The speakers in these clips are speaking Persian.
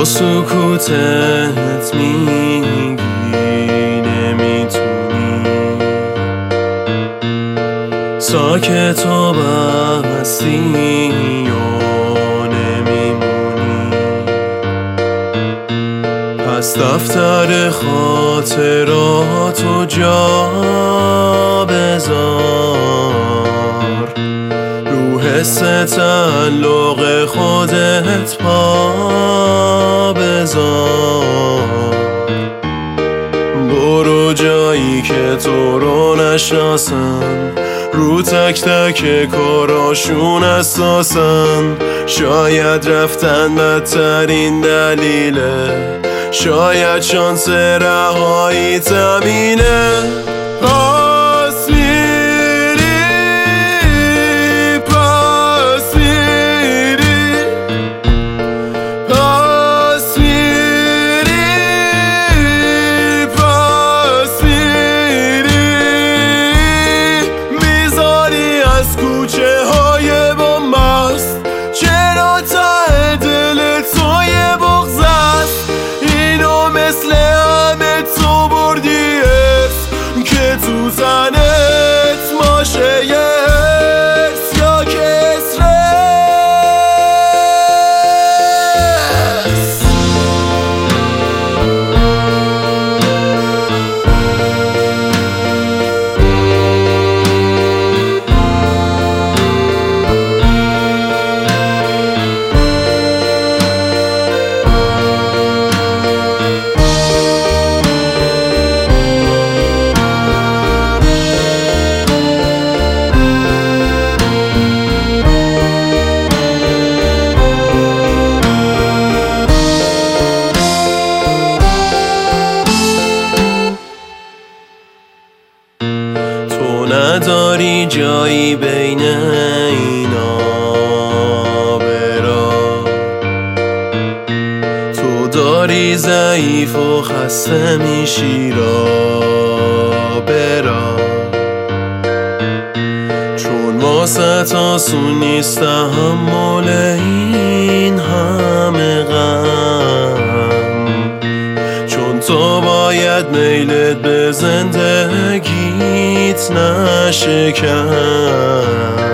با سکوتت میگی نمیتونی ساکت و بستی یا نمیمونی. پس دفتر خاطراتو جا بذار، رو حس تعلق خودت پا بذار. برو جایی که تو رو نشناسن، رو تک تک کاراشون اساسن. شاید رفتن بدترین دلیله، شاید شانس رهایی تمینه. پس میری، پس میری، پس میری، پس میری. میذاری از کوچه های بنبست، چرا ته دل تو یه بغض است؟ اینو مثل همه تو بردی اسم که تو زنت ماشه یه حس یا کسرت. نداری جایی بین اینا برا، تو داری ضعیف و خسته میشی را برا. چون واسه آسون نیست تحمل این همه غم، چون تو باید میلت به زندگیت نشه کم.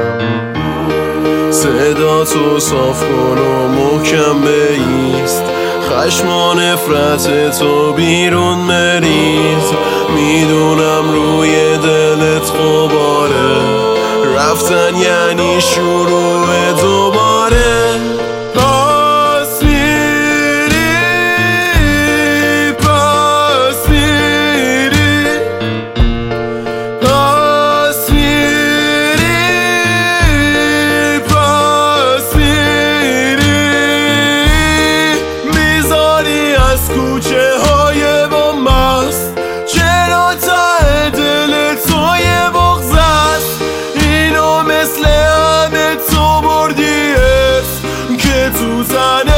صدا تو صاف کن و محکم بایست، خشم و نفرت تو بیرون مریز. میدونم روی دلت غباره، رفتن یعنی شروع دوباره. کوچه های بنبست، چرا ته دل تو یه بغض است؟ اینو مثل همه تو بردی اسم که تو زنه